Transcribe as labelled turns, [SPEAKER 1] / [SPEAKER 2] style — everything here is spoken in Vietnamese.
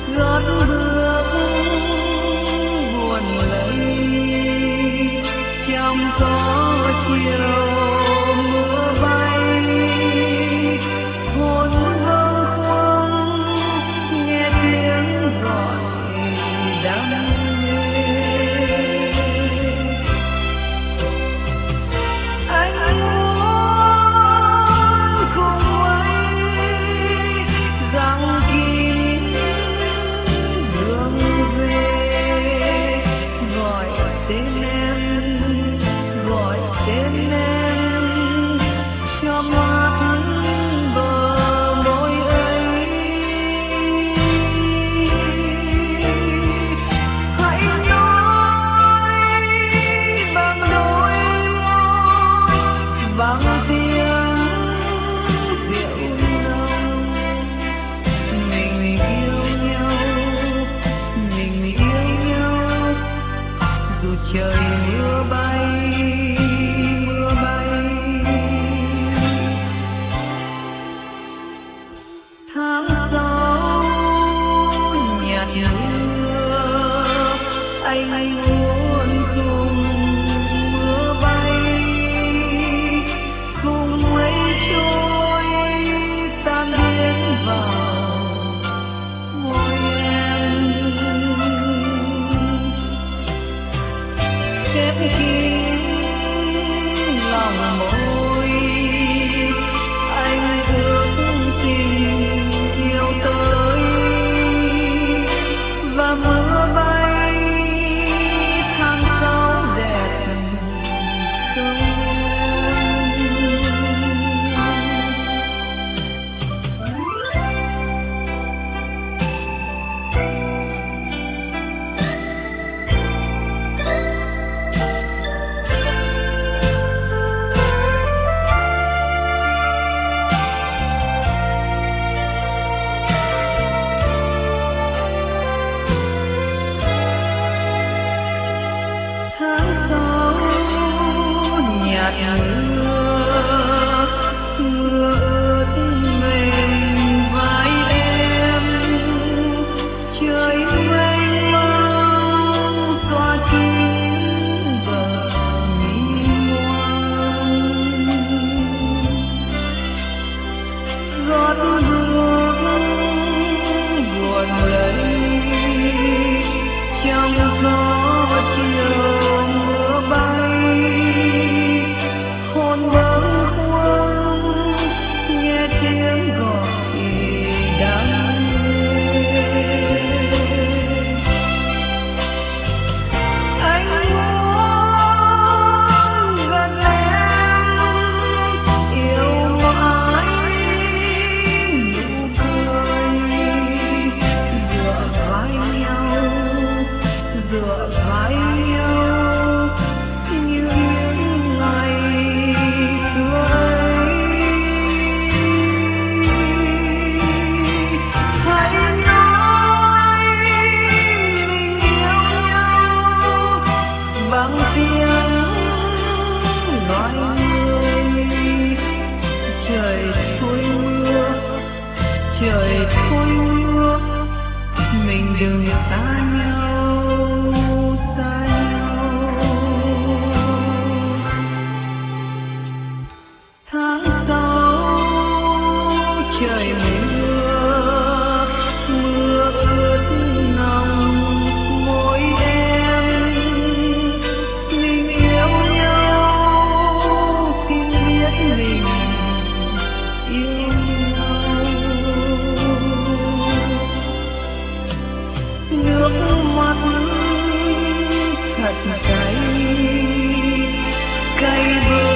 [SPEAKER 1] gót bước buồn lầy trong gió chiều mưa bay hồn vương khuâng nghe tiếng gọi đam mê anh muốn cùng ấy rằng kín đường về gọi tên em cho mắt bờ môi ấy hãy nói bằng đôi môi bằng tiếng rượu nồng mình yêu nhau dù trời mưa bay tháng sáu nhạt nhòa anh muốn cùng mưa bay cùng mây trôi tan biến vào môi em khép kín lòng môi anh ước tình yêu tới và mưa bay tháng sáu đẹp không tháng sáu nhạt nhòa mưa ướt mềm vai em trời mênh mông xóa kín bờ mi ngoan gót bước buồn lầy trong gió chiều mưa bay hồn vương khuâng nghe tiếng gọi đam mê anh muốn gần em yêu mãi nụ cười dựa vai nhau như những ngày xưa ấy hãy nói mình yêu nhau bằng tiếng nói người trời thôi mưa mình đừng xa nhau tháng sáu trời mưa ướt nồng môi em mình yêu nhau xin biết mình yêu nhau nước mắt thật cay cay